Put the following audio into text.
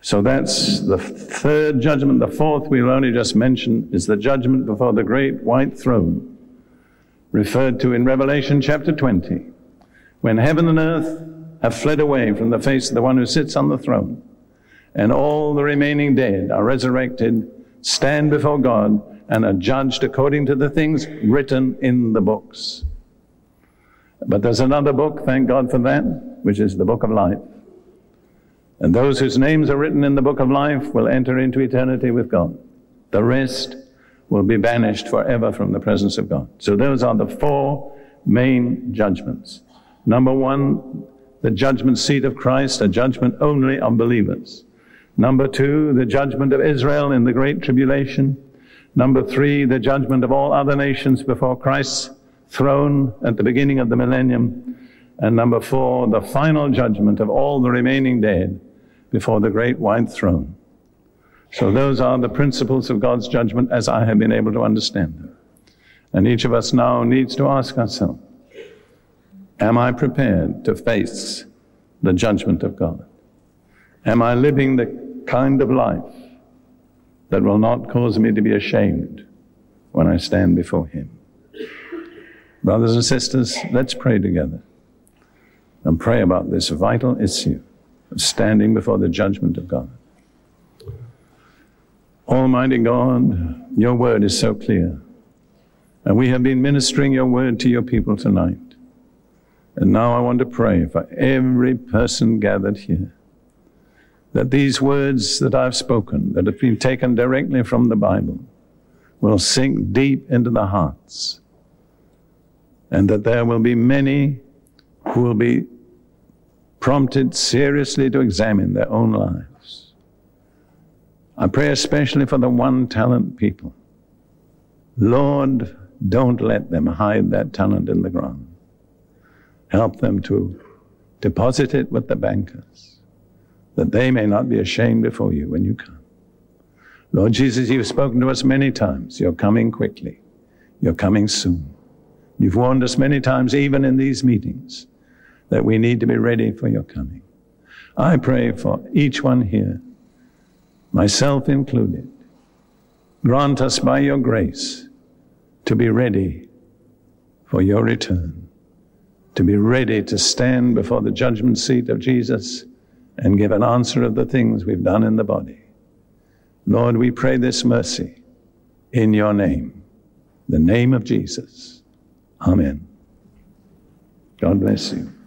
So that's the third judgment. The fourth we'll only just mention is the judgment before the great white throne, referred to in Revelation chapter 20, when heaven and earth have fled away from the face of the one who sits on the throne, and all the remaining dead are resurrected, stand before God, and are judged according to the things written in the books. But there's another book, thank God for that, which is the book of life. And those whose names are written in the book of life will enter into eternity with God. The rest will be banished forever from the presence of God. So those are the four main judgments. Number one, the judgment seat of Christ, a judgment only on believers. Number two, the judgment of Israel in the Great Tribulation. Number three, the judgment of all other nations before Christ's throne at the beginning of the millennium. And number four, the final judgment of all the remaining dead before the great white throne. So those are the principles of God's judgment as I have been able to understand them. And each of us now needs to ask ourselves, am I prepared to face the judgment of God? Am I living the kind of life that will not cause me to be ashamed when I stand before Him? Brothers and sisters, let's pray together and pray about this vital issue of standing before the judgment of God. Almighty God, your word is so clear, and we have been ministering your word to your people tonight. And now I want to pray for every person gathered here, that these words that I've spoken, that have been taken directly from the Bible, will sink deep into the hearts, and that there will be many who will be prompted seriously to examine their own lives. I pray especially for the one-talent people. Lord, don't let them hide that talent in the ground. Help them to deposit it with the bankers, that they may not be ashamed before you when you come. Lord Jesus, you've spoken to us many times. You're coming quickly. You're coming soon. You've warned us many times, even in these meetings, that we need to be ready for your coming. I pray for each one here, myself included. Grant us by your grace to be ready for your return, to be ready to stand before the judgment seat of Jesus and give an answer of the things we've done in the body. Lord, we pray this mercy in your name, the name of Jesus. Amen. God bless you.